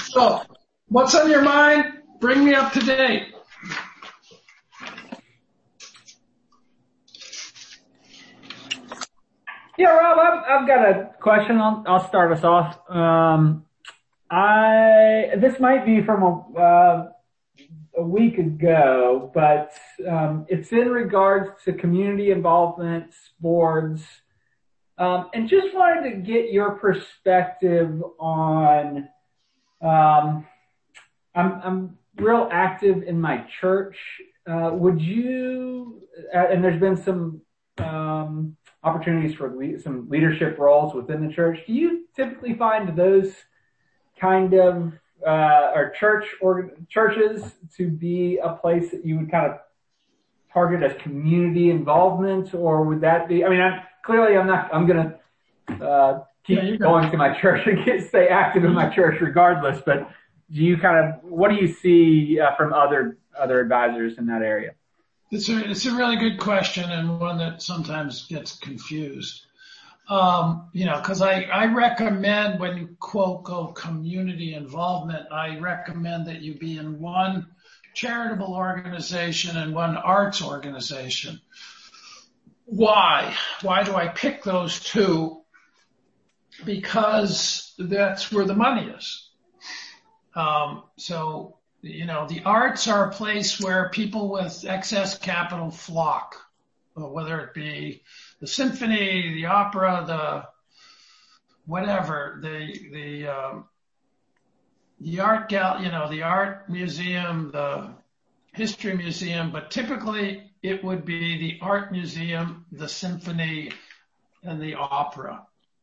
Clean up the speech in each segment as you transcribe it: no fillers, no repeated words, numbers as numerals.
So, what's on your mind? Bring me up to date. Yeah, Rob, I've got a question. I'll start us off. This might be from a week ago, but it's in regards to community involvement, boards, and just wanted to get your perspective on. I'm real active in my church. Would you? And there's been some opportunities for some leadership roles within the church. Do you typically find those kind of or churches to be a place that you would kind of target as community involvement, or would that be? I mean, I'm going to keep going to my church and stay active in my church regardless. But what do you see from other advisors in that area? It's a really good question, and one that sometimes gets confused. Because I recommend, when you quote go community involvement, I recommend that you be in one charitable organization and one arts organization. Why? Why do I pick those two? Because that's where the money is. The arts are a place where people with excess capital flock, whether it be the symphony, the opera, the art museum, the history museum, but typically it would be the art museum, the symphony, and the opera.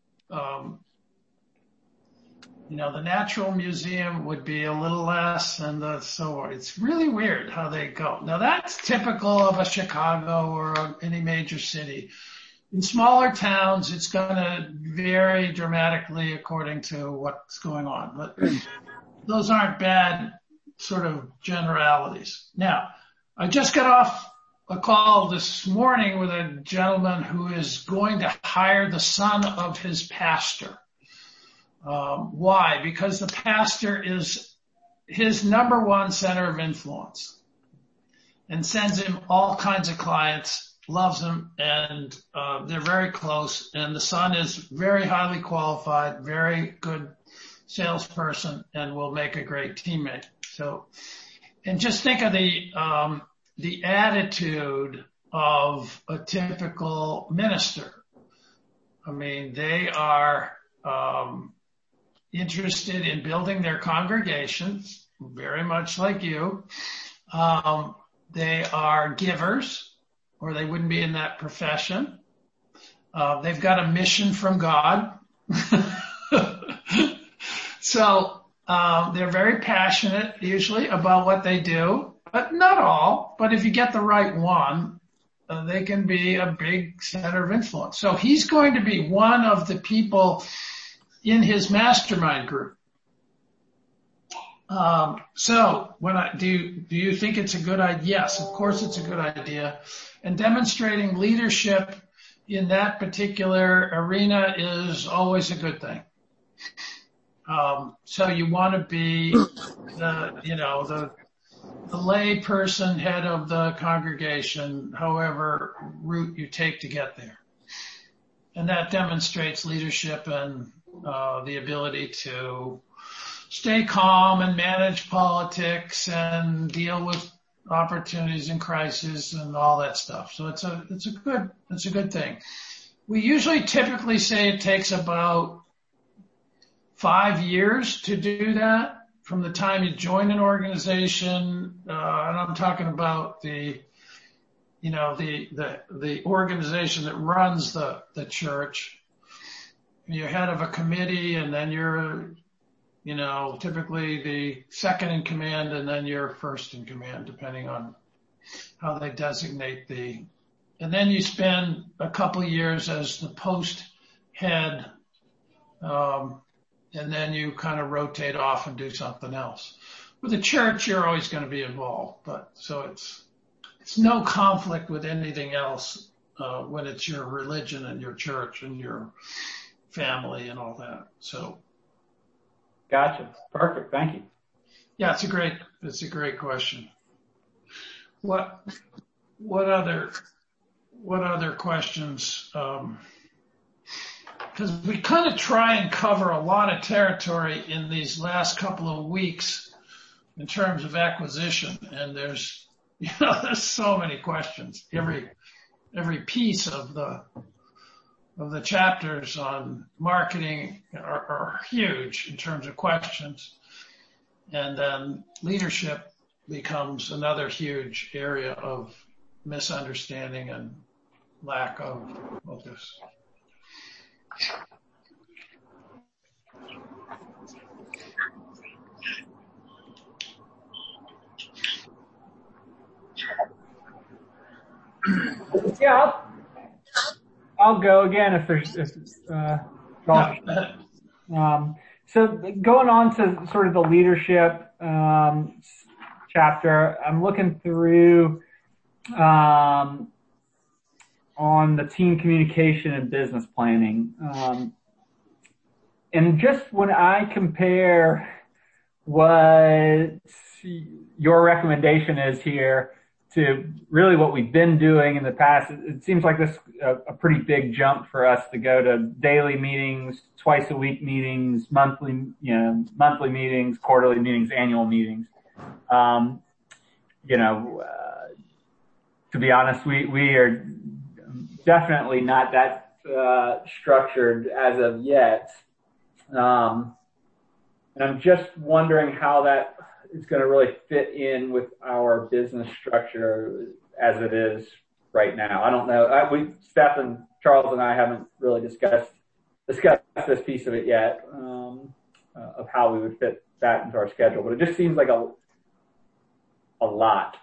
The Natural Museum would be a little less, and so it's really weird how they go. Now that's typical of a Chicago or any major city. In smaller towns, it's going to vary dramatically according to what's going on, but those aren't bad sort of generalities. Now, I just got off a call this morning with a gentleman who is going to hire the son of his pastor. Why? Because the pastor is his number one center of influence and sends him all kinds of clients, loves him, and they're very close. And the son is very highly qualified, very good salesperson, and will make a great teammate. So, and just think of the attitude of a typical minister. I mean, they are interested in building their congregations, very much like you. They are givers, or they wouldn't be in that profession. They've got a mission from God. So they're very passionate, usually, about what they do, but not all. But if you get the right one, they can be a big center of influence. So he's going to be one of the people in his mastermind group. So do you think it's a good idea? Yes, of course it's a good idea. And demonstrating leadership in that particular arena is always a good thing. So you want to be the lay person, head of the congregation, however route you take to get there. And that demonstrates leadership and the ability to stay calm and manage politics and deal with opportunities and crises and all that stuff. So it's a good thing. We usually typically say it takes about 5 years to do that from the time you join an organization. And I'm talking about the organization that runs the church. You're head of a committee, and then you're, typically the second in command, and then you're first in command, depending on how they designate and then you spend a couple of years as the post head, and then you kind of rotate off and do something else. With the church, you're always going to be involved, but so it's no conflict with anything else, when it's your religion and your church and your family and all that. So Gotcha. Perfect. Thank you. Yeah, it's a great question. What other questions? Because we kind of try and cover a lot of territory in these last couple of weeks in terms of acquisition, and there's so many questions. Every piece of the chapters on marketing are huge in terms of questions, and then leadership becomes another huge area of misunderstanding and lack of focus. Yeah, I'll go again so going on to sort of the leadership chapter, I'm looking through on the team communication and business planning. And just when I compare what your recommendation is here to really what we've been doing in the past, it seems like this a pretty big jump for us to go to daily meetings, twice a week meetings, monthly meetings, quarterly meetings, annual meetings. To be honest, we are definitely not that structured as of yet. And I'm just wondering how that is going to really fit in with our business structure as it is right now. I don't know. Steph and Charles and I haven't really discussed this piece of it yet, of how we would fit that into our schedule. But it just seems like a lot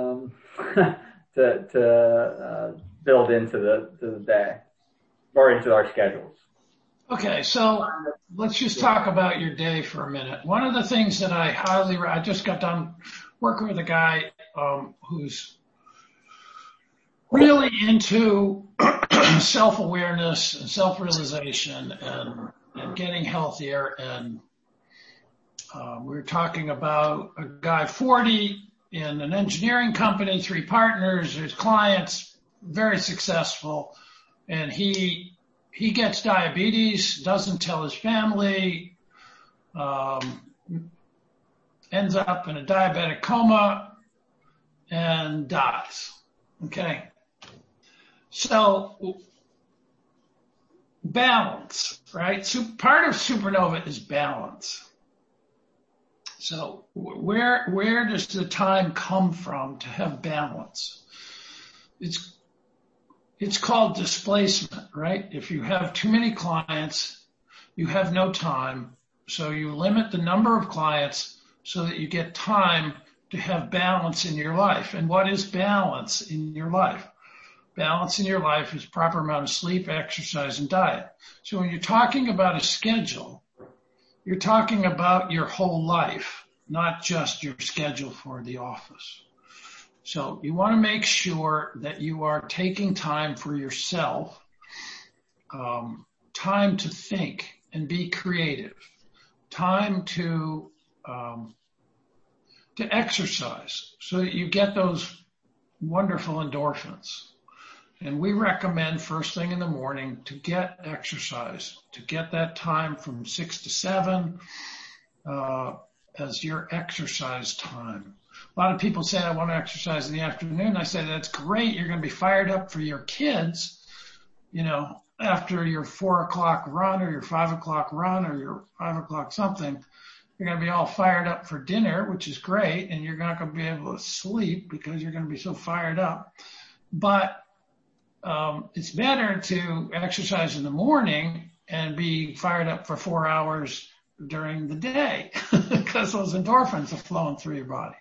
to build into the day or into our schedules. Okay, so let's just talk about your day for a minute. One of the things that I just got done working with a guy who's really into self-awareness and self-realization and getting healthier. And we were talking about a guy 40 in an engineering company, 3 partners, his clients, very successful, and he gets diabetes, doesn't tell his family, ends up in a diabetic coma, and dies. Okay? So, balance, right? So part of Supernova is balance. So where does the time come from to have balance? It's called displacement, right? If you have too many clients, you have no time. So you limit the number of clients so that you get time to have balance in your life. And what is balance in your life? Balance in your life is proper amount of sleep, exercise, and diet. So when you're talking about a schedule, you're talking about your whole life, not just your schedule for the office. So you want to make sure that you are taking time for yourself, time to think and be creative, time to exercise so that you get those wonderful endorphins. And we recommend first thing in the morning to get exercise, to get that time from 6 to 7 as your exercise time. A lot of people say, I want to exercise in the afternoon. I say, that's great. You're going to be fired up for your kids, after your 4 o'clock run or your 5 o'clock run or your 5 o'clock something. You're going to be all fired up for dinner, which is great. And you're not going to be able to sleep because you're going to be so fired up. But it's better to exercise in the morning and be fired up for 4 hours during the day because those endorphins are flowing through your body.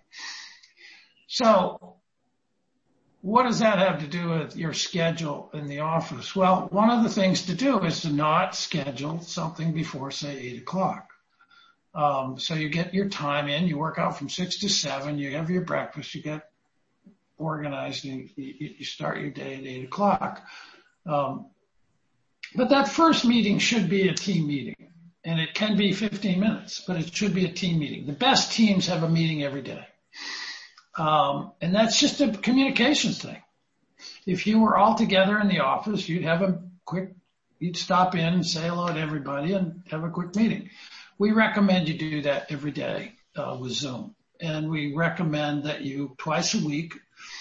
So what does that have to do with your schedule in the office? Well, one of the things to do is to not schedule something before, say, 8 o'clock. So you get your time in, you work out from 6 to 7, you have your breakfast, you get organized, and you start your day at 8 o'clock. But that first meeting should be a team meeting. And it can be 15 minutes, but it should be a team meeting. The best teams have a meeting every day. And that's just a communications thing. If you were all together in the office, you'd stop in and say hello to everybody and have a quick meeting. We recommend you do that every day with Zoom. And we recommend that you twice a week,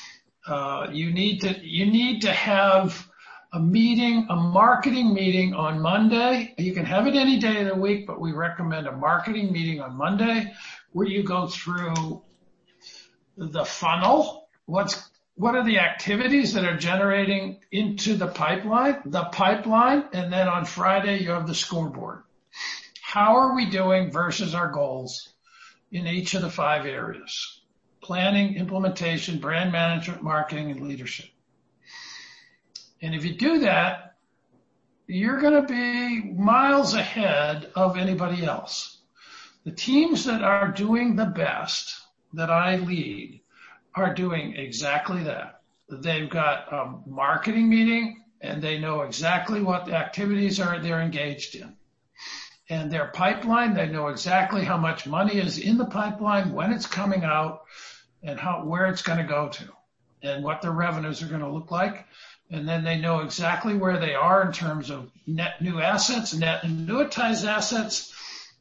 you need to have a meeting, a marketing meeting on Monday. You can have it any day of the week, but we recommend a marketing meeting on Monday where you go through the funnel. What are the activities that are generating into the pipeline, and then on Friday you have the scoreboard. How are we doing versus our goals in each of the 5 areas? Planning, implementation, brand management, marketing, and leadership. And if you do that, you're going to be miles ahead of anybody else. The teams that are doing the best that I lead are doing exactly that. They've got a marketing meeting and they know exactly what the activities are they're engaged in. And their pipeline, they know exactly how much money is in the pipeline, when it's coming out, and where it's going to go to, and what the revenues are going to look like. And then they know exactly where they are in terms of net new assets, net annuitized assets,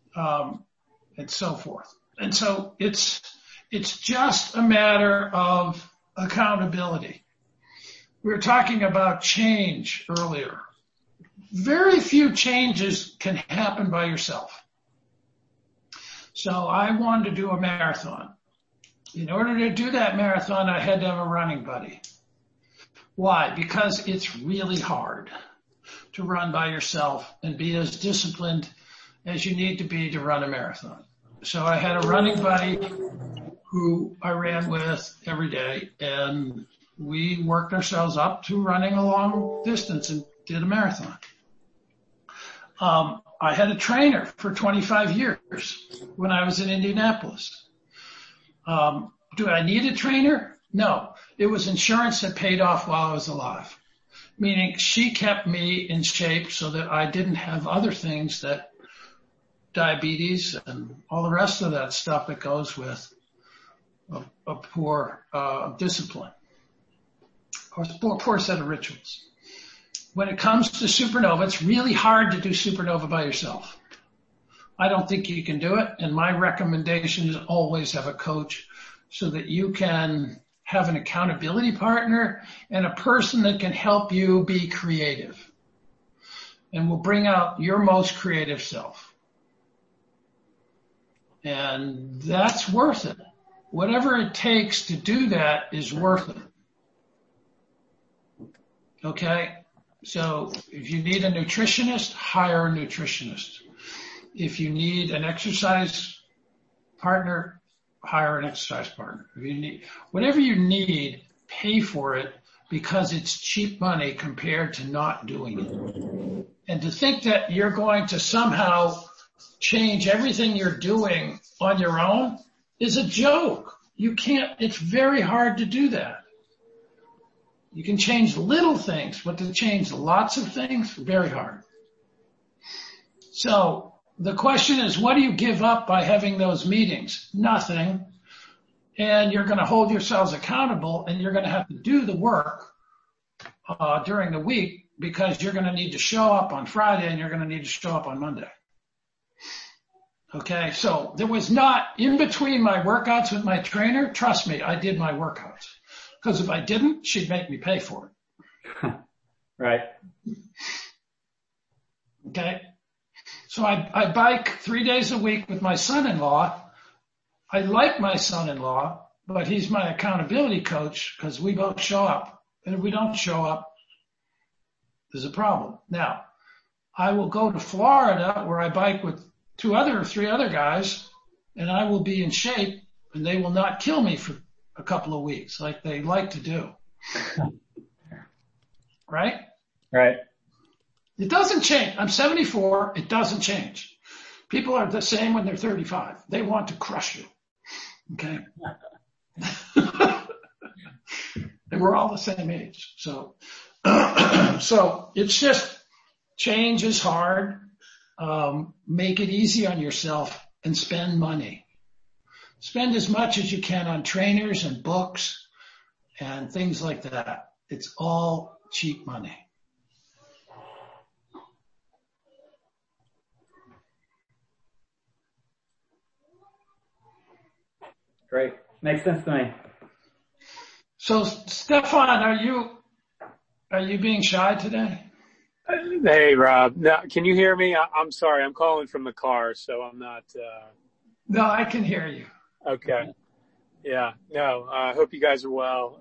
and so forth. And so it's just a matter of accountability. We were talking about change earlier. Very few changes can happen by yourself. So I wanted to do a marathon. In order to do that marathon, I had to have a running buddy. Why? Because it's really hard to run by yourself and be as disciplined as you need to be to run a marathon. So I had a running buddy who I ran with every day, and we worked ourselves up to running a long distance and did a marathon. I had a trainer for 25 years when I was in Indianapolis. Do I need a trainer? No. It was insurance that paid off while I was alive, meaning she kept me in shape so that I didn't have other things, that diabetes and all the rest of that stuff that goes with a poor discipline or poor set of rituals. When it comes to Supernova, it's really hard to do Supernova by yourself. I don't think you can do it, and my recommendation is always have a coach so that you can have an accountability partner and a person that can help you be creative and will bring out your most creative self. And that's worth it. Whatever it takes to do that is worth it. Okay? So if you need a nutritionist, hire a nutritionist. If you need an exercise partner, hire an exercise partner. If you need, whatever you need, pay for it because it's cheap money compared to not doing it. And to think that you're going to somehow change everything you're doing on your own is a joke. You can't, it's very hard to do that. You can change little things, but to change lots of things, very hard. So the question is, what do you give up by having those meetings? Nothing. And you're going to hold yourselves accountable, and you're going to have to do the work during the week because you're going to need to show up on Friday and you're going to need to show up on Monday. Okay, so there was not, in between my workouts with my trainer, trust me, I did my workouts. Because if I didn't, she'd make me pay for it. Right. Okay. So I bike 3 days a week with my son-in-law. I like my son-in-law, but he's my accountability coach because we both show up. And if we don't show up, there's a problem. Now, I will go to Florida where I bike with 3 other guys, and I will be in shape, and they will not kill me for a couple of weeks like they like to do. Right? Right. It doesn't change. I'm 74. It doesn't change. People are the same when they're 35. They want to crush you. Okay? And we're all the same age. So, so it's just, change is hard. make it easy on yourself and spend money. Spend as much as you can on trainers and books and things like that. It's all cheap money. Great. Makes sense to me. So, Stefan, are you being shy today? Hey, Rob. Now, can you hear me? I'm sorry. I'm calling from the car, so I'm not. No, I can hear you. Okay. Yeah. No, I hope you guys are well.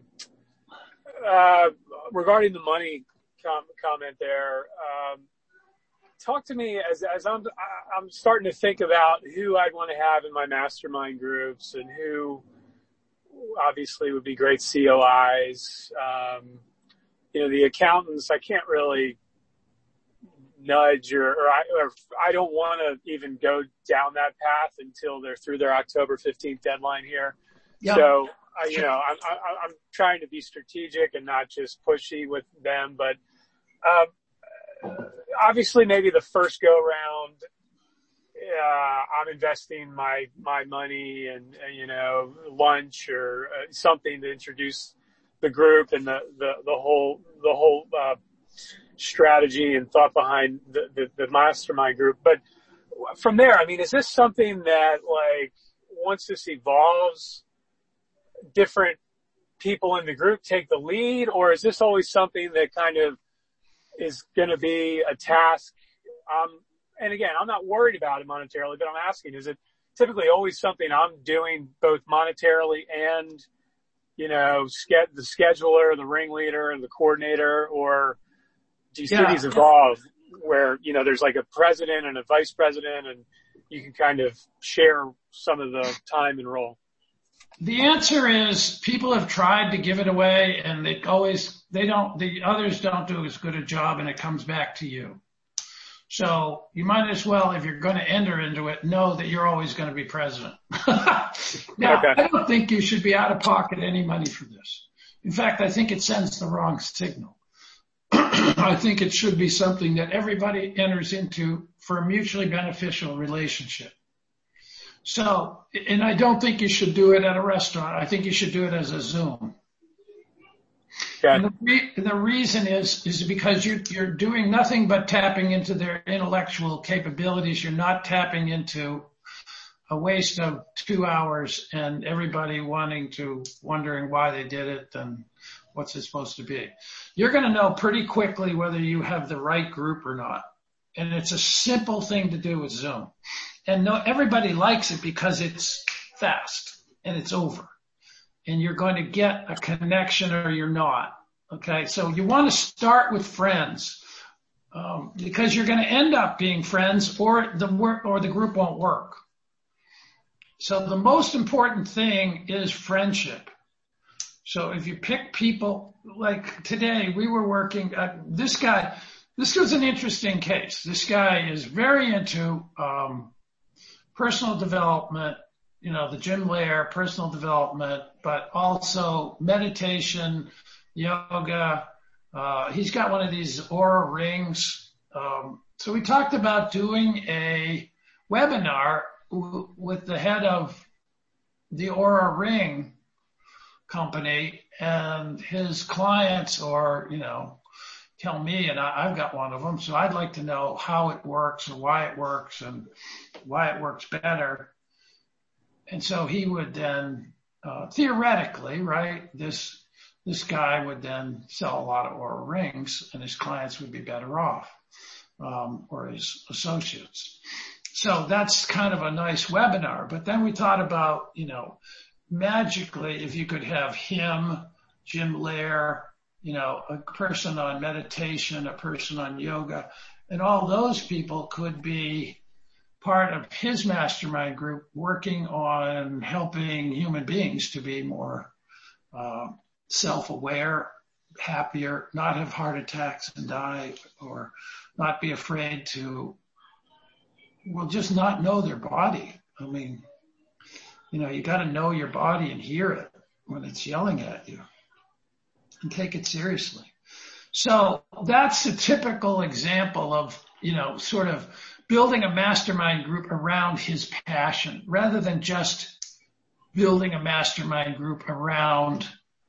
Regarding the money comment there, talk to me as I'm starting to think about who I'd want to have in my mastermind groups and who obviously would be great COIs. The accountants, I can't really nudge or I don't want to even go down that path until they're through their October 15th deadline here. Yeah. So, I'm trying to be strategic and not just pushy with them, but, obviously maybe the first go round, I'm investing my money and, lunch or something to introduce the group and the whole strategy and thought behind the mastermind group. But from there, I mean, is this something that once this evolves, different people in the group take the lead, or is this always something that kind of is going to be a task? And again, I'm not worried about it monetarily, but I'm asking, is it typically always something I'm doing both monetarily and, the scheduler, the ringleader, and the coordinator, or do you see these evolve where, there's like a president and a vice president and you can kind of share some of the time and role? The answer is people have tried to give it away and the others don't do as good a job and it comes back to you. So you might as well, if you're going to enter into it, know that you're always going to be president. Now, okay. I don't think you should be out of pocket any money for this. In fact, I think it sends the wrong signal. I think it should be something that everybody enters into for a mutually beneficial relationship. So, and I don't think you should do it at a restaurant. I think you should do it as a Zoom. Okay. And the reason is because you're doing nothing but tapping into their intellectual capabilities. You're not tapping into a waste of 2 hours and everybody wondering why they did it and what's it supposed to be. You're going to know pretty quickly whether you have the right group or not. And it's a simple thing to do with Zoom. And everybody likes it because it's fast and it's over. And you're going to get a connection or you're not. Okay. So you want to start with friends, because you're going to end up being friends or the group won't work. So the most important thing is friendship. So if you pick people like today, we were working, this was an interesting case. This guy is very into, personal development, the Jim Lair, personal development, but also meditation, yoga. He's got one of these Aura rings. So we talked about doing a webinar with the head of the Aura Ring company and his clients or, tell me, and I've got one of them. So I'd like to know how it works or why it works and why it works better. And so he would then, theoretically, right, this guy would then sell a lot of Aura rings and his clients would be better off, or his associates. So that's kind of a nice webinar. But then we thought about, magically, if you could have him, Jim Lair, a person on meditation, a person on yoga, and all those people could be part of his mastermind group working on helping human beings to be more self-aware, happier, not have heart attacks and die, or not be afraid to, just not know their body. I mean, you got to know your body and hear it when it's yelling at you and take it seriously. So that's a typical example of sort of building a mastermind group around his passion rather than just building a mastermind group around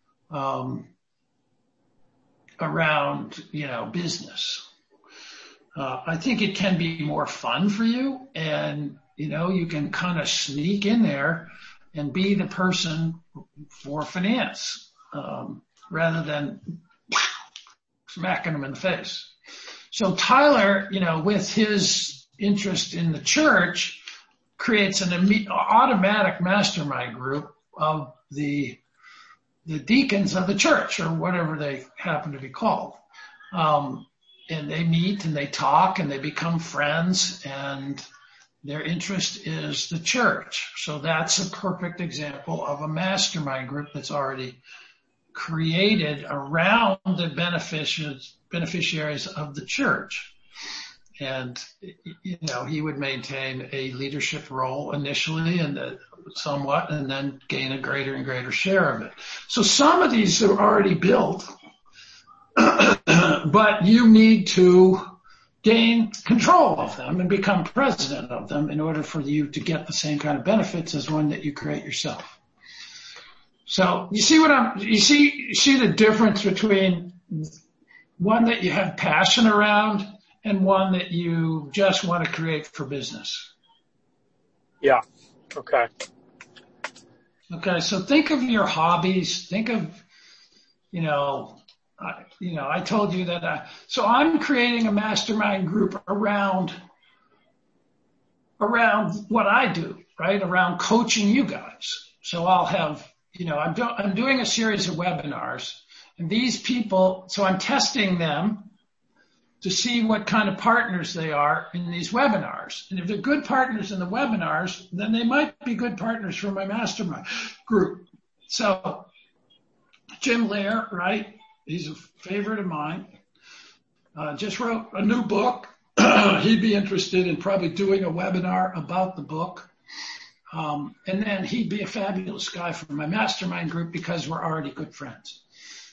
business. I think it can be more fun for you, and, you can kind of sneak in there and be the person for finance, rather than smacking them in the face. So Tyler, with his interest in the church, creates an automatic mastermind group of the deacons of the church, or whatever they happen to be called. And they meet and they talk and they become friends, and their interest is the church. So that's a perfect example of a mastermind group that's already created around the beneficiaries of the church. And, he would maintain a leadership role initially and somewhat, and then gain a greater and greater share of it. So some of these are already built, but you need to gain control of them and become president of them in order for you to get the same kind of benefits as one that you create yourself. So you see you see the difference between one that you have passion around and one that you just want to create for business. Yeah. Okay. Okay. So think of your hobbies. Think of, I told you that, so I'm creating a mastermind group around what I do, right? Around coaching you guys. So I'll have, I'm doing a series of webinars, and these people, so I'm testing them to see what kind of partners they are in these webinars. And if they're good partners in the webinars, then they might be good partners for my mastermind group. So Jim Lair, right? He's a favorite of mine. Just wrote a new book. He'd be interested in probably doing a webinar about the book. And then he'd be a fabulous guy for my mastermind group because we're already good friends.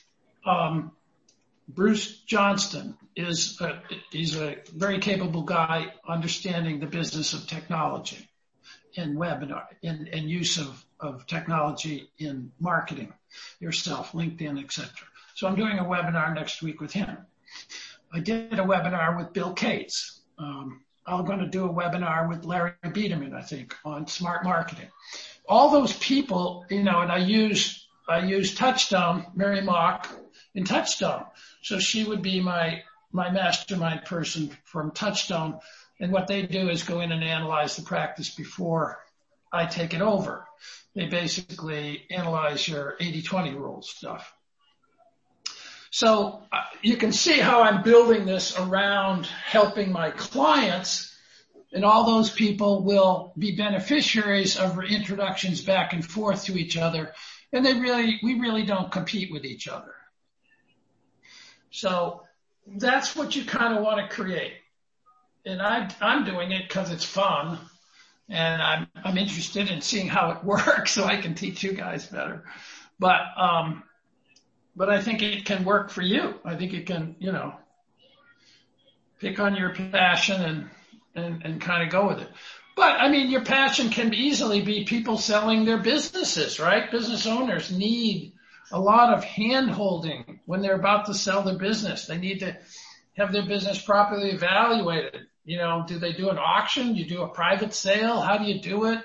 Bruce Johnston he's a very capable guy understanding the business of technology and webinar and use of technology in marketing yourself, LinkedIn, etc. So I'm doing a webinar next week with him. I did a webinar with Bill Cates. I'm going to do a webinar with Larry Biederman, I think, on smart marketing. All those people, and I use Touchstone, Mary Mock in Touchstone. So she would be my mastermind person from Touchstone. And what they do is go in and analyze the practice before I take it over. They basically analyze your 80-20 rule stuff. So you can see how I'm building this around helping my clients, and all those people will be beneficiaries of introductions back and forth to each other. And we really don't compete with each other. So that's what you kind of want to create. And I'm doing it because it's fun, and I'm interested in seeing how it works so I can teach you guys better. But I think it can work for you. I think it can, pick on your passion and kind of go with it. But your passion can easily be people selling their businesses, right? Business owners need a lot of hand holding when they're about to sell their business. They need to have their business properly evaluated. Do they do an auction? You do a private sale? How do you do it?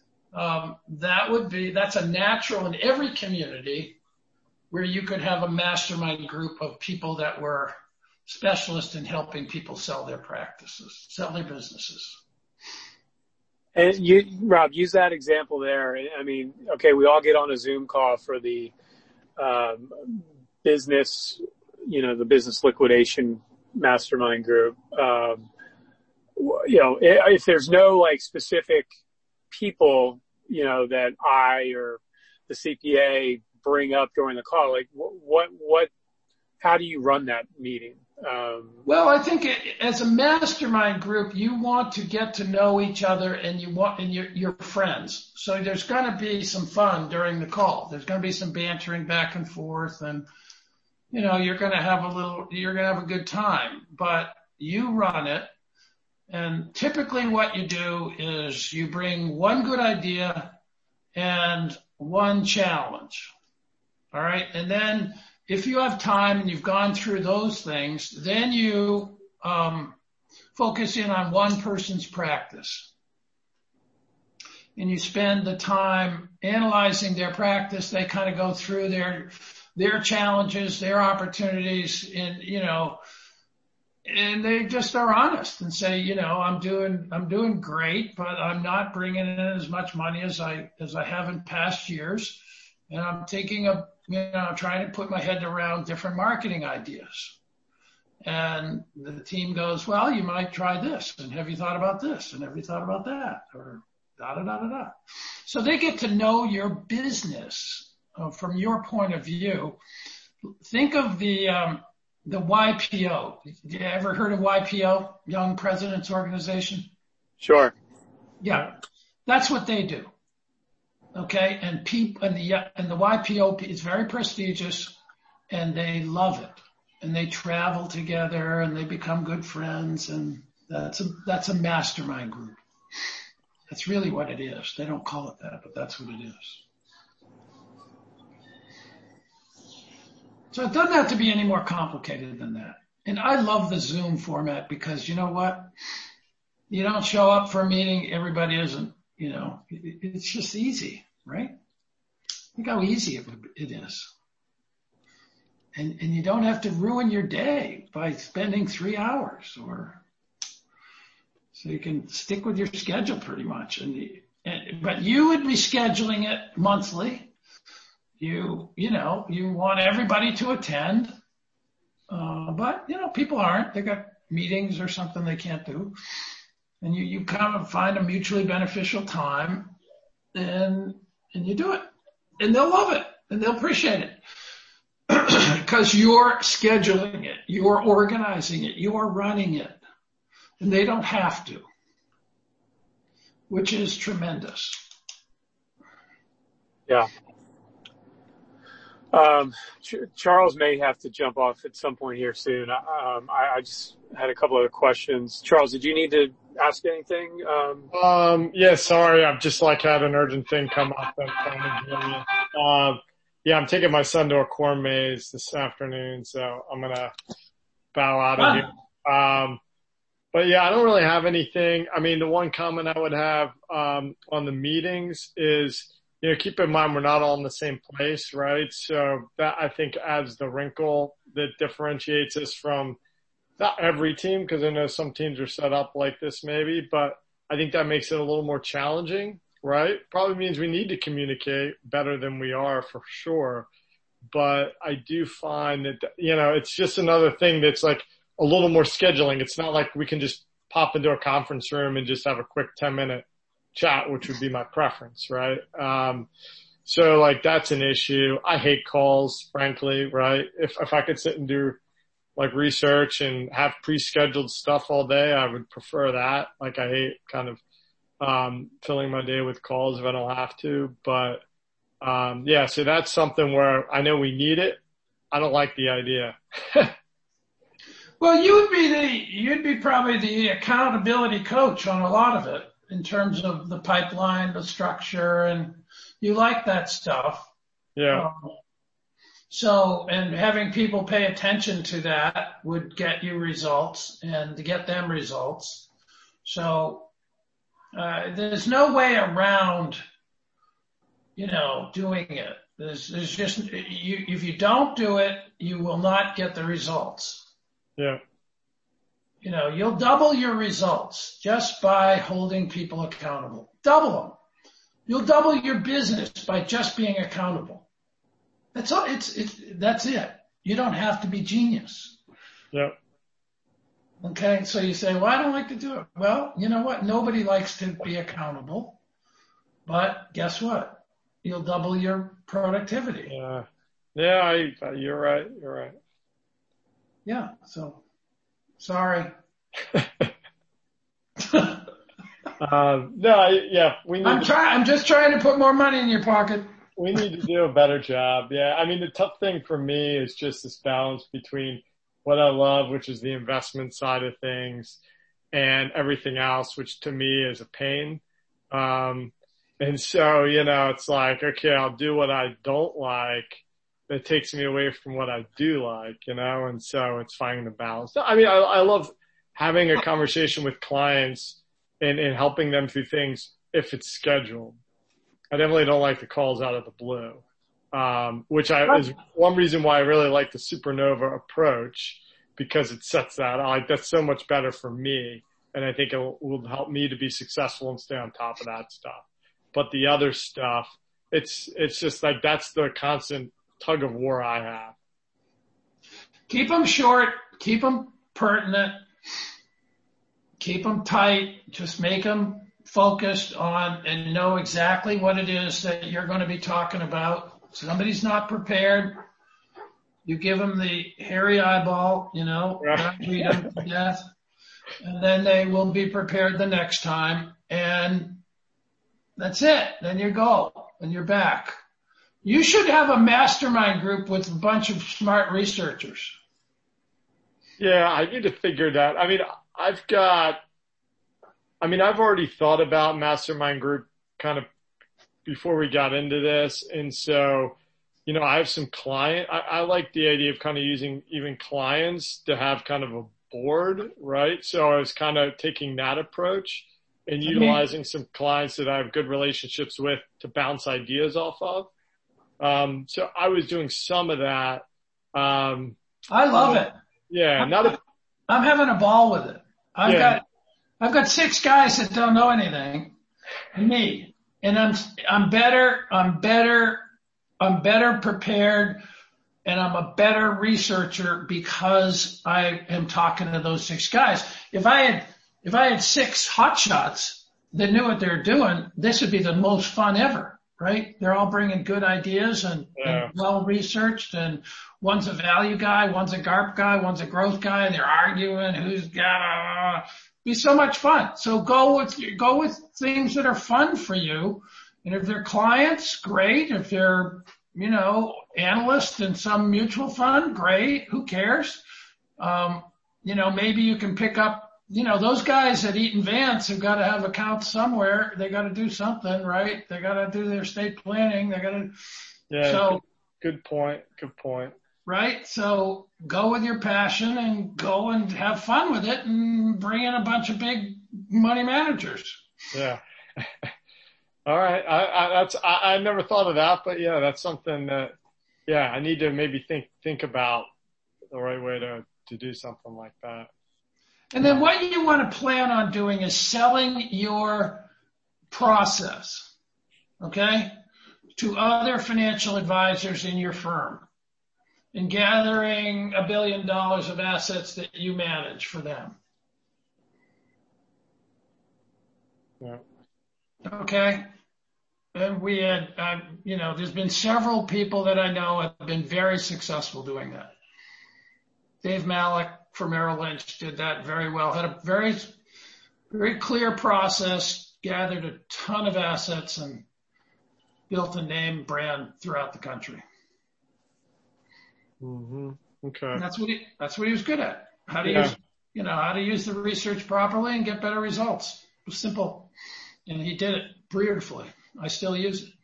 That's a natural in every community where you could have a mastermind group of people that were specialists in helping people sell their businesses. And you, Rob, use that example there. Okay, we all get on a Zoom call for the business, the business liquidation mastermind group. If there's no specific people, that I or the CPA bring up during the call, how do you run that meeting? Well, I think as a mastermind group, you want to get to know each other, and you're friends. So there's going to be some fun during the call. There's going to be some bantering back and forth, and you're going to have a good time. But you run it, And typically what you do is you bring one good idea and one challenge. All right. And then if you have time and you've gone through those things, then you focus in on one person's practice. And you spend the time analyzing their practice. They kind of go through their challenges, their opportunities, and, and they just are honest and say, I'm doing great, but I'm not bringing in as much money as I have in past years. And I'm thinking of, trying to put my head around different marketing ideas. And the team goes, well, you might try this. And have you thought about this? And have you thought about that? Or da, da, da, da, da. So they get to know your business from your point of view. Think of the YPO. You ever heard of YPO, Young Presidents Organization? Sure. Yeah. That's what they do. Okay. And the YPO is very prestigious and they love it. And they travel together and they become good friends. And that's a mastermind group. That's really what it is. They don't call it that, but that's what it is. So it doesn't have to be any more complicated than that. And I love the Zoom format because you know what? You don't show up for a meeting. Everybody isn't, it's just easy, right? Think how easy it is. And you don't have to ruin your day by spending 3 hours so you can stick with your schedule pretty much. But you would be scheduling it monthly. You want everybody to attend. But people aren't. They got meetings or something they can't do. And you kind of find a mutually beneficial time and you do it. And they'll love it and they'll appreciate it. Because you're scheduling it, you're organizing it, you're running it, and they don't have to, which is tremendous. Yeah. Charles may have to jump off at some point here soon. I just had a couple other questions. Charles, did you need to ask anything? Yeah, sorry. I've just had an urgent thing come up. Yeah, I'm taking my son to a corn maze this afternoon, so I'm going to bow out of here. But yeah, I don't really have anything. I mean, the one comment I would have on the meetings is, keep in mind we're not all in the same place, right? So that I think adds the wrinkle that differentiates us from not every team, because I know some teams are set up like this maybe, but I think that makes it a little more challenging. Right? Probably means we need to communicate better than we are for sure. But I do find that, it's just another thing that's like a little more scheduling. It's not like we can just pop into a conference room and just have a quick 10-minute chat, which would be my preference, right? So that's an issue. I hate calls, frankly, right? If I could sit and do research and have pre-scheduled stuff all day, I would prefer that. I hate kind of filling my day with calls if I don't have to. But, so that's something where I know we need it. I don't like the idea. Well, you'd be probably the accountability coach on a lot of it in terms of the pipeline, the structure, and you like that stuff. Yeah. And having people pay attention to that would get you results and to get them results. So, there's no way around, doing it. There's just, if you don't do it, you will not get the results. Yeah. You'll double your results just by holding people accountable. Double them. You'll double your business by just being accountable. That's all. That's it. You don't have to be genius. Yeah. Okay, so you say, well, I don't like to do it. Well, you know what? Nobody likes to be accountable. But guess what? You'll double your productivity. Yeah. Yeah, you're right. You're right. Yeah, so sorry. I'm just trying to put more money in your pocket. We need to do a better job. Yeah, I mean, the tough thing for me is just this balance between what I love, which is the investment side of things, and everything else, which to me is a pain. And so, it's like, okay, I'll do what I don't like. That takes me away from what I do like, and so it's finding the balance. I mean, I love having a conversation with clients and helping them through things if it's scheduled. I definitely don't like the calls out of the blue, which is one reason why I really like the Supernova approach, because it sets that. That's so much better for me, and I think it will help me to be successful and stay on top of that stuff. But the other stuff, it's just like that's the constant tug of war I have. Keep them short, keep them pertinent, keep them tight, just make them focused on and know exactly what it is that you're going to be talking about. Somebody's not prepared, you give them the hairy eyeball, Right. read them to death, and then they will be prepared the next time, and that's it. Then you go, and you're back. You should have a mastermind group with a bunch of smart researchers. Yeah, I need to figure that. I mean, I've already thought about mastermind group kind of before we got into this. And so, I have some I like the idea of kind of using even clients to have kind of a board, right? So I was kind of taking that approach and utilizing some clients that I have good relationships with to bounce ideas off of. So I was doing some of that. I love it. Yeah. I'm having a ball with it. I've got 6 guys that don't know anything, me, and I'm better prepared, and I'm a better researcher because I am talking to those 6 guys. If I had 6 hotshots that knew what they're doing, this would be the most fun ever, right? They're all bringing good ideas and well researched, and one's a value guy, one's a GARP guy, one's a growth guy, and they're arguing who's got be so much fun. So go with things that are fun for you. And if they're clients, great. If they're, analysts in some mutual fund, great. Who cares? Maybe you can pick up, those guys at Eaton Vance have got to have accounts somewhere. They got to do something, right? They got to do their estate planning. They got to. Yeah. So, good point. Right? So go with your passion and go and have fun with it and bring in a bunch of big money managers. Yeah. All right. I never thought of that, but yeah, that's something that, I need to maybe think about the right way to do something like that. And then what you want to plan on doing is selling your process, okay, to other financial advisors in your firm, and gathering $1 billion of assets that you manage for them. Yeah. Okay. And we had, there's been several people that I know have been very successful doing that. Dave Malik for Merrill Lynch did that very well, had a very, very clear process, gathered a ton of assets, and built a name brand throughout the country. Mm-hmm. Okay. And that's what he was good at. How to use the research properly and get better results. It was simple. And he did it beautifully. I still use it.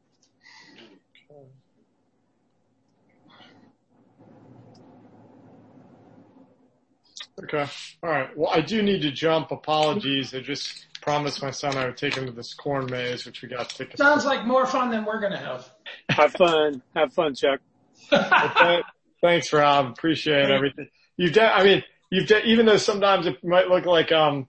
Okay. All right. Well, I do need to jump. Apologies. I just promised my son I would take him to this corn maze, which we got tickets. Sounds like more fun than we're going to have. Have fun, Chuck. Okay. Thanks, Rob. Appreciate everything. Even though sometimes it might look like, not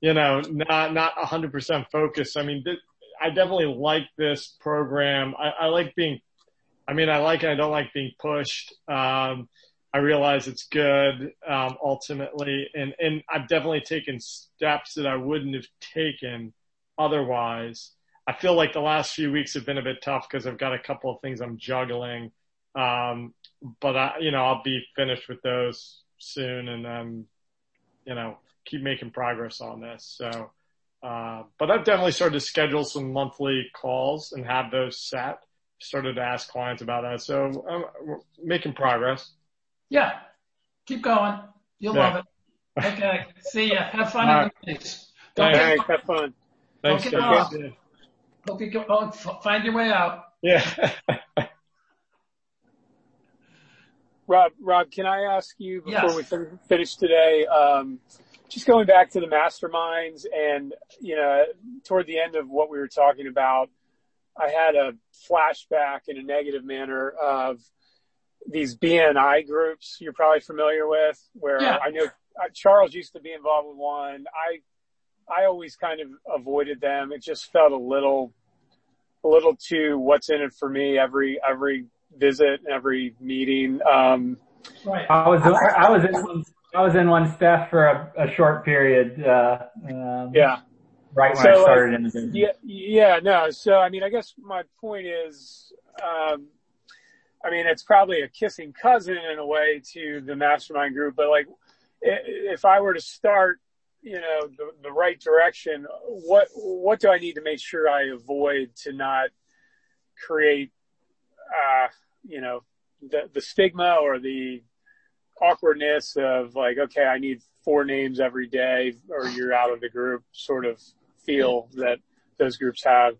100% focused. I mean, I definitely like this program. I like it. I don't like being pushed. I realize it's good, ultimately. And I've definitely taken steps that I wouldn't have taken otherwise. I feel like the last few weeks have been a bit tough because I've got a couple of things I'm juggling. But I'll be finished with those soon and then, keep making progress on this. So, but I've definitely started to schedule some monthly calls and have those set. Started to ask clients about that. So I'm making progress. Yeah. Keep going. You'll love it. Okay. See ya. Have fun All in right. the place. All Don't get right, lost. have fun. Thanks, Don't get guys. lost. Hope you find your way out. Yeah. Rob, can I ask you before Yes. we finish today, just going back to the masterminds and, toward the end of what we were talking about, I had a flashback in a negative manner of these BNI groups you're probably familiar with, where Yeah. I know Charles used to be involved with one. I always kind of avoided them. It just felt a little too what's in it for me every visit, every meeting. Right. I was in one, Steph, for a short period. Yeah. Right when I started in the business. No. So, I mean, I guess my point is, it's probably a kissing cousin in a way to the mastermind group, but like, if I were to start, the right direction, what do I need to make sure I avoid to not create, the stigma or the awkwardness of like, okay, I need 4 names every day or you're out of the group sort of feel that those groups have.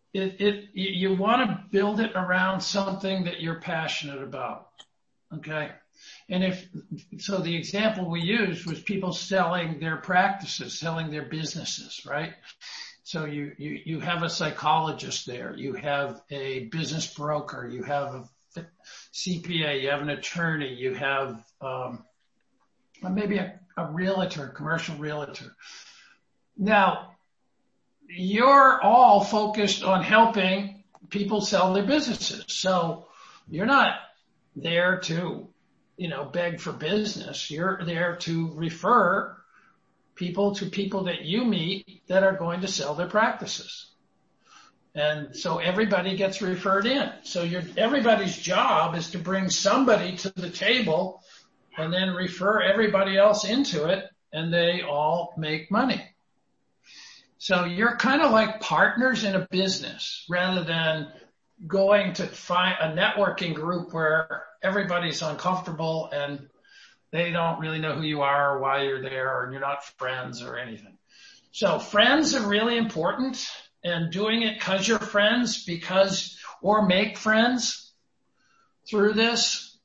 You want to build it around something that you're passionate about. Okay. And the example we used was people selling their practices, selling their businesses, right? So you have a psychologist there, you have a business broker, you have a CPA, you have an attorney, you have, maybe a realtor, commercial realtor. Now, you're all focused on helping people sell their businesses. So you're not there to, beg for business. You're there to refer people to people that you meet that are going to sell their practices. And so everybody gets referred in. So everybody's job is to bring somebody to the table and then refer everybody else into it, and they all make money. So you're kind of like partners in a business rather than going to find a networking group where everybody's uncomfortable and they don't really know who you are or why you're there, and you're not friends or anything. So friends are really important, and doing it because you're friends or make friends through this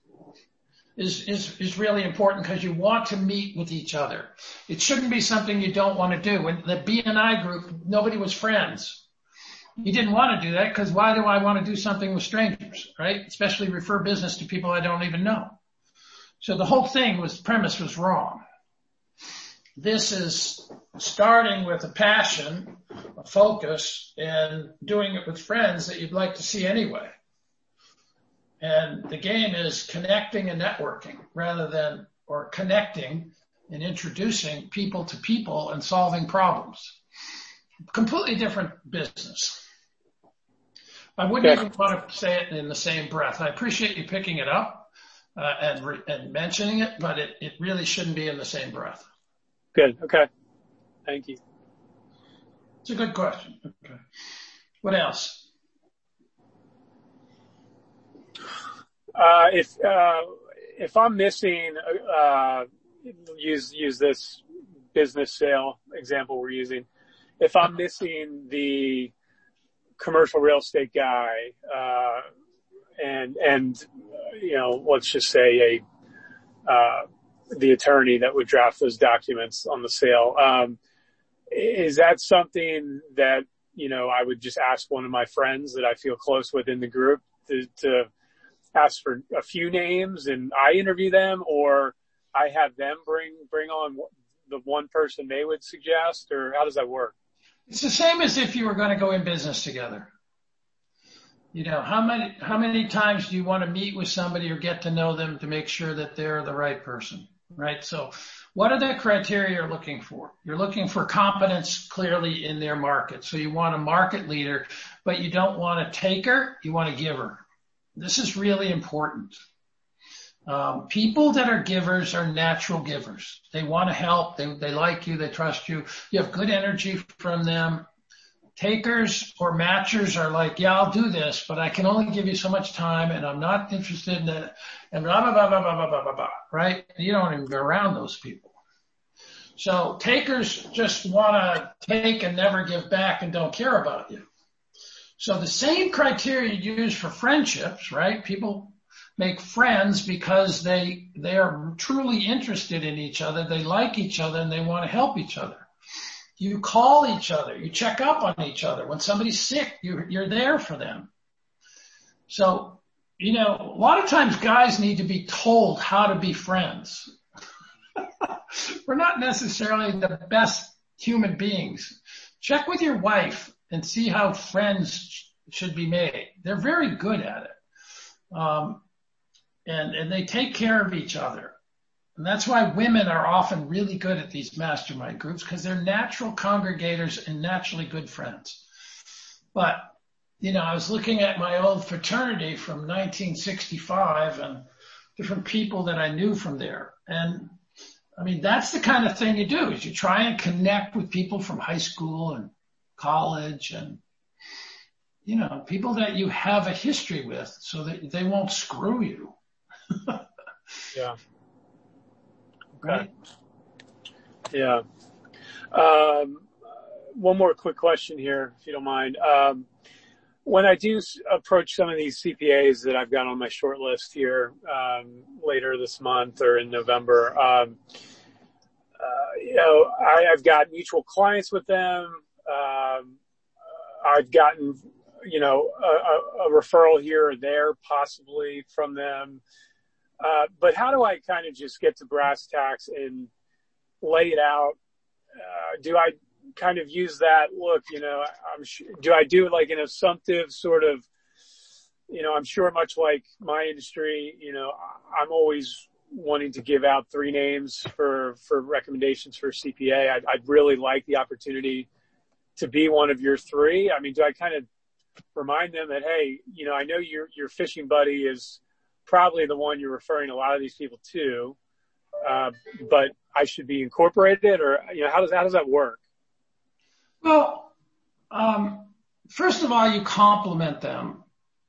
is really important because you want to meet with each other. It shouldn't be something you don't want to do. In the BNI group, nobody was friends. You didn't want to do that because why do I want to do something with strangers, right? Especially refer business to people I don't even know. So the whole premise was wrong. This is starting with a passion, a focus, and doing it with friends that you'd like to see anyway. And the game is connecting and networking or connecting and introducing people to people and solving problems. Completely different business. I wouldn't even want to say it in the same breath. I appreciate you picking it up and mentioning it, but it really shouldn't be in the same breath. Good. Okay. Thank you. It's a good question. Okay. What else? If I'm missing, use this business sale example we're using. If I'm missing the commercial real estate guy, and let's just say the attorney that would draft those documents on the sale, is that something that, I would just ask one of my friends that I feel close with in the group to ask for a few names and I interview them, or I have them bring on the one person they would suggest, or how does that work? It's the same as if you were going to go in business together. How many times do you want to meet with somebody or get to know them to make sure that they're the right person, right? So what are the criteria you're looking for? You're looking for competence clearly in their market. So you want a market leader, but you don't want a taker, you want a giver. This is really important. People that are givers are natural givers. They want to help. They like you. They trust you. You have good energy from them. Takers or matchers are like, yeah, I'll do this, but I can only give you so much time and I'm not interested in that. And blah, blah, blah, blah, blah, blah, blah, blah, blah, right? You don't even go around those people. So takers just want to take and never give back and don't care about you. So the same criteria you use for friendships, right? People make friends because they are truly interested in each other. They like each other and they want to help each other. You call each other. You check up on each other. When somebody's sick, you're there for them. So, a lot of times guys need to be told how to be friends. We're not necessarily the best human beings. Check with your wife and see how friends should be made. They're very good at it. And they take care of each other. And that's why women are often really good at these mastermind groups, because they're natural congregators and naturally good friends. But, I was looking at my old fraternity from 1965 and different people that I knew from there. And that's the kind of thing you do, is you try and connect with people from high school and college and, people that you have a history with so that they won't screw you. Yeah. Right. Yeah. One more quick question here, if you don't mind. When I do approach some of these CPAs that I've got on my short list here, later this month or in November, I've got mutual clients with them. I've gotten, a referral here or there possibly from them. But how do I kind of just get to brass tacks and lay it out? Do I kind of use that look, do I do like an assumptive sort of, I'm sure much like my industry, I'm always wanting to give out 3 names for recommendations for CPA. I'd really like the opportunity to be one of your 3. Do I kind of remind them that, hey, I know your fishing buddy is probably the one you're referring a lot of these people to, but I should be incorporated, or, how does that work? Well, first of all, you compliment them.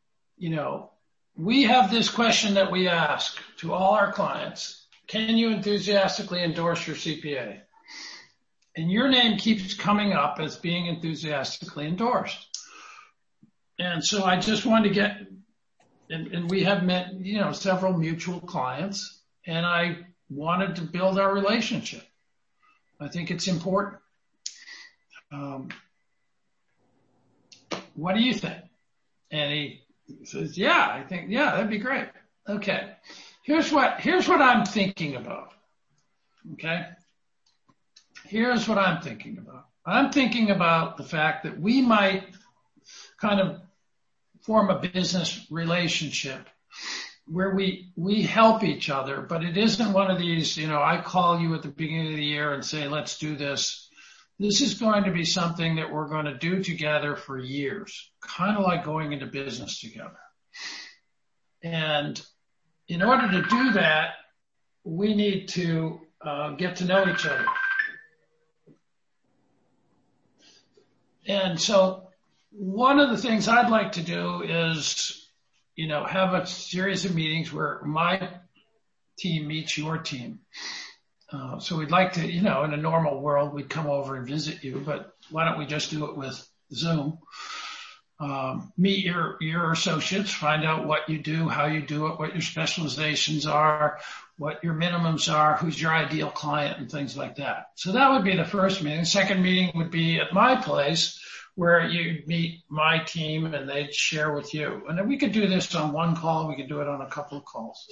We have this question that we ask to all our clients. Can you enthusiastically endorse your CPA? And your name keeps coming up as being enthusiastically endorsed. And so I just wanted to get, and we have met, several mutual clients, and I wanted to build our relationship. I think it's important. What do you think? And he says, that'd be great. Okay. Here's what I'm thinking about. Okay. Here's what I'm thinking about. I'm thinking about the fact that we might kind of form a business relationship where we help each other, but it isn't one of these, I call you at the beginning of the year and say, let's do this. This is going to be something that we're going to do together for years, kind of like going into business together. And in order to do that, we need to get to know each other. And so one of the things I'd like to do is, have a series of meetings where my team meets your team. So we'd like to, in a normal world, we'd come over and visit you, but why don't we just do it with Zoom? Meet your associates, find out what you do, how you do it, what your specializations are, what your minimums are, who's your ideal client, and things like that. So that would be the first meeting. The second meeting would be at my place, where you'd meet my team and they'd share with you. And then we could do this on one call. We could do it on a couple of calls.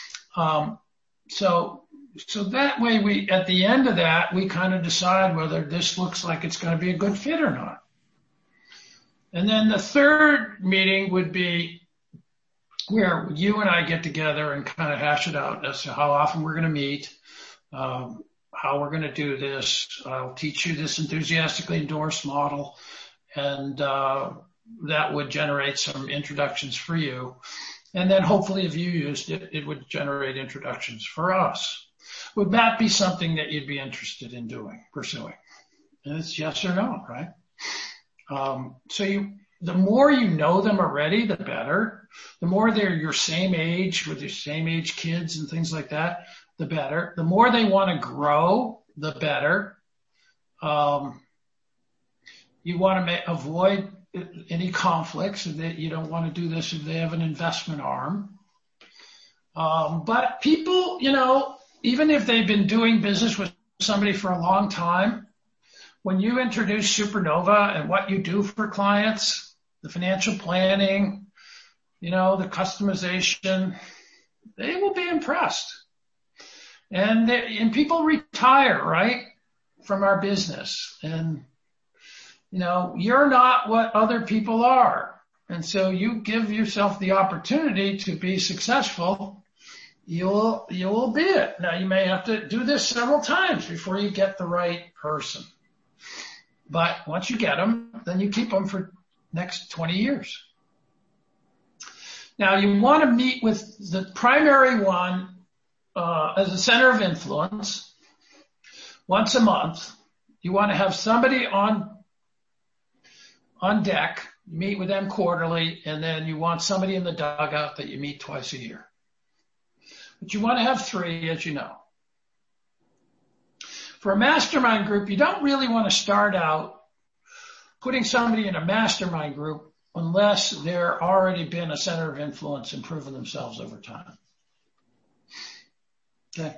So that way at the end of that, we kind of decide whether this looks like it's going to be a good fit or not. And then the third meeting would be where you and I get together and kind of hash it out as to how often we're going to meet, how we're going to do this. I'll teach you this enthusiastically endorsed model, and that would generate some introductions for you. And then hopefully if you used it, it would generate introductions for us. Would that be something that you'd be interested in pursuing? And it's yes or no, right? The more you know them already, the better. The more they're your same age, with your same age kids and things like that, the better. The more they want to grow the better. You want to avoid any conflicts. You don't want to do this if they have an investment arm. But people, even if they've been doing business with somebody for a long time, when you introduce Supernova and what you do for clients, the financial planning, the customization, they will be impressed. And people retire, right, from our business. And, you're not what other people are. And so you give yourself the opportunity to be successful. You will be it. Now, you may have to do this several times before you get the right person. But once you get them, then you keep them for next 20 years. Now, you want to meet with the primary one as a center of influence once a month. You want to have somebody on deck. You meet with them quarterly, and then you want somebody in the dugout that you meet twice a year. But you want to have 3, as you know. For a mastermind group, you don't really want to start out putting somebody in a mastermind group unless they're already been a center of influence and proven themselves over time. Okay.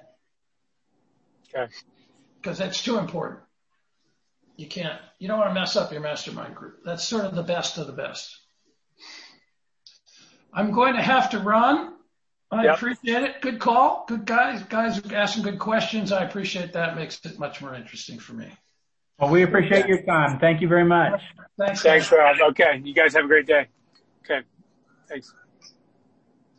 Because that's too important. You don't want to mess up your mastermind group. That's sort of the best of the best. I'm going to have to run. I appreciate it. Good call. Good guys. Guys are asking good questions. I appreciate that. Makes it much more interesting for me. Well, we appreciate your time. Thank you very much. Thanks, Rob. Okay. You guys have a great day. Okay. Thanks.